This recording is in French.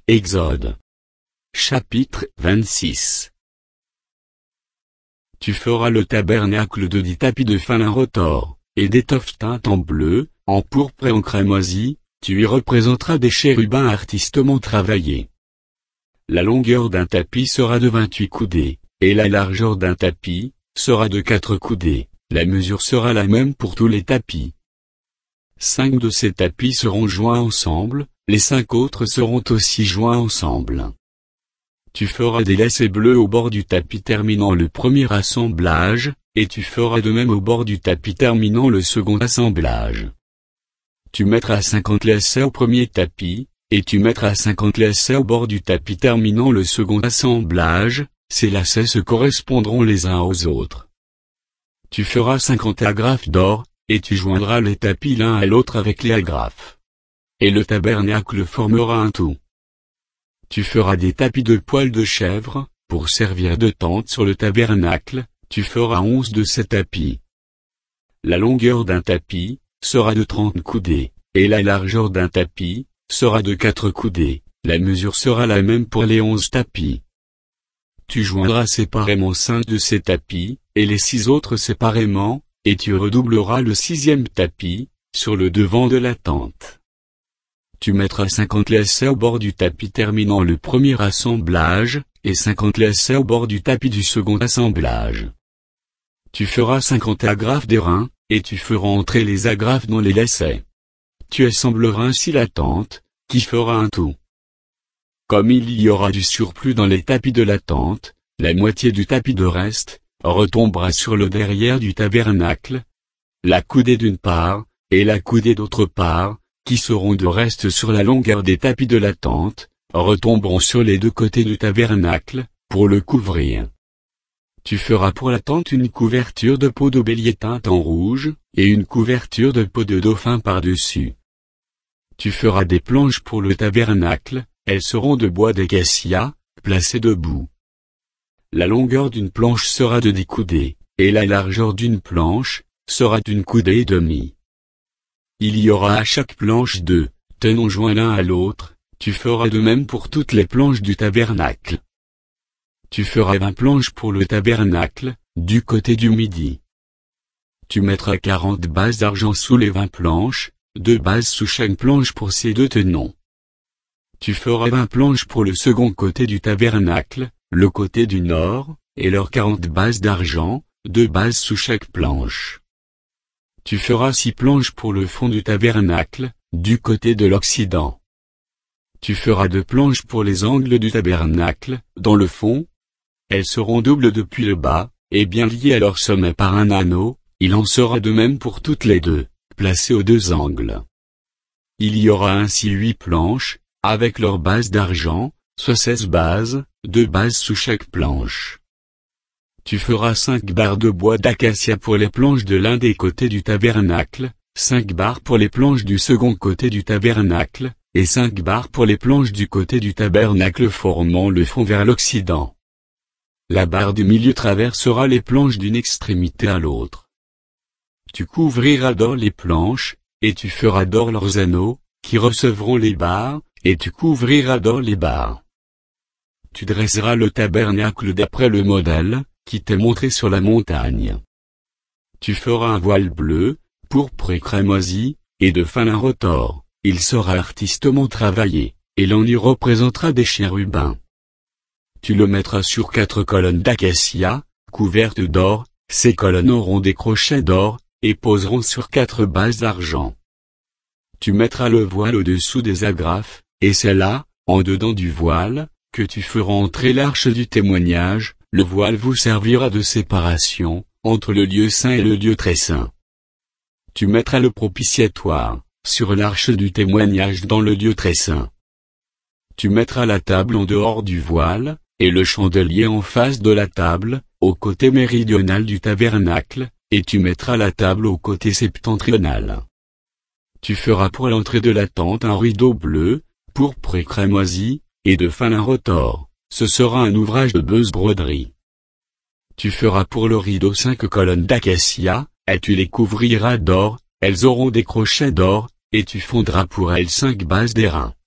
Exode. Chapitre 26. Tu feras le tabernacle de 10 tapis de fin lin retors, et d'étoffe teinte en bleu, en pourpre et en cramoisi, tu y représenteras des chérubins artistement travaillés. La longueur d'un tapis sera de 28 coudées, et la largeur d'un tapis sera de 4 coudées, la mesure sera la même pour tous les tapis. 5 de ces tapis seront joints ensemble, les 5 autres seront aussi joints ensemble. Tu feras des lacets bleus au bord du tapis terminant le premier assemblage, et tu feras de même au bord du tapis terminant le second assemblage. Tu mettras 50 lacets au premier tapis, et tu mettras 50 lacets au bord du tapis terminant le second assemblage, ces lacets se correspondront les uns aux autres. Tu feras 50 agrafes d'or, et tu joindras les tapis l'un à l'autre avec les agrafes. Et le tabernacle formera un tout. Tu feras des tapis de poils de chèvre, pour servir de tente sur le tabernacle, tu feras 11 de ces tapis. La longueur d'un tapis sera de 30 coudées, et la largeur d'un tapis sera de 4 coudées, la mesure sera la même pour les 11 tapis. Tu joindras séparément 5 de ces tapis, et les 6 autres séparément, et tu redoubleras le 6e tapis, sur le devant de la tente. Tu mettras 50 lacets au bord du tapis terminant le premier assemblage, et 50 lacets au bord du tapis du second assemblage. Tu feras 50 agrafes d'airain, et tu feras entrer les agrafes dans les lacets. Tu assembleras ainsi la tente, qui fera un tout. Comme il y aura du surplus dans les tapis de la tente, la moitié du tapis de reste retombera sur le derrière du tabernacle. La coudée d'une part, et la coudée d'autre part, qui seront de reste sur la longueur des tapis de la tente, retomberont sur les deux côtés du tabernacle, pour le couvrir. Tu feras pour la tente une couverture de peau de bélier teinte en rouge, et une couverture de peau de dauphin par-dessus. Tu feras des planches pour le tabernacle, elles seront de bois d'acacia, placées debout. La longueur d'une planche sera de 10 coudées, et la largeur d'une planche sera d'une coudée et demie. Il y aura à chaque planche 2 tenons joints l'un à l'autre, tu feras de même pour toutes les planches du tabernacle. Tu feras 20 planches pour le tabernacle, du côté du midi. Tu mettras 40 bases d'argent sous les 20 planches, 2 bases sous chaque planche pour ces 2 tenons. Tu feras 20 planches pour le second côté du tabernacle, le côté du nord, et leurs 40 bases d'argent, 2 bases sous chaque planche. Tu feras 6 planches pour le fond du tabernacle, du côté de l'occident. Tu feras 2 planches pour les angles du tabernacle, dans le fond. Elles seront doubles depuis le bas, et bien liées à leur sommet par un anneau, il en sera de même pour toutes les 2, placées aux 2 angles. Il y aura ainsi 8 planches, avec leurs bases d'argent, soit 16 bases, 2 bases sous chaque planche. Tu feras 5 barres de bois d'acacia pour les planches de l'un des côtés du tabernacle, 5 barres pour les planches du second côté du tabernacle, et 5 barres pour les planches du côté du tabernacle formant le fond vers l'occident. La barre du milieu traversera les planches d'une extrémité à l'autre. Tu couvriras d'or les planches, et tu feras d'or leurs anneaux, qui recevront les barres, et tu couvriras d'or les barres. Tu dresseras le tabernacle d'après le modèle qui t'est montré sur la montagne. Tu feras un voile bleu, pourpre et cramoisi, et de fin lin retors, il sera artistement travaillé, et l'on y représentera des chérubins. Tu le mettras sur 4 colonnes d'acacia, couvertes d'or, ces colonnes auront des crochets d'or, et poseront sur 4 bases d'argent. Tu mettras le voile au-dessous des agrafes, et c'est là, en dedans du voile, que tu feras entrer l'arche du témoignage. Le voile vous servira de séparation, entre le lieu saint et le lieu très saint. Tu mettras le propitiatoire, sur l'arche du témoignage dans le lieu très saint. Tu mettras la table en dehors du voile, et le chandelier en face de la table, au côté méridional du tabernacle, et tu mettras la table au côté septentrional. Tu feras pour l'entrée de la tente un rideau bleu, pourpre et cramoisi, et de fin lin retors. Ce sera un ouvrage de beuse-broderie. Tu feras pour le rideau 5 colonnes d'acacia, et tu les couvriras d'or, elles auront des crochets d'or, et tu fondras pour elles 5 bases d'airain.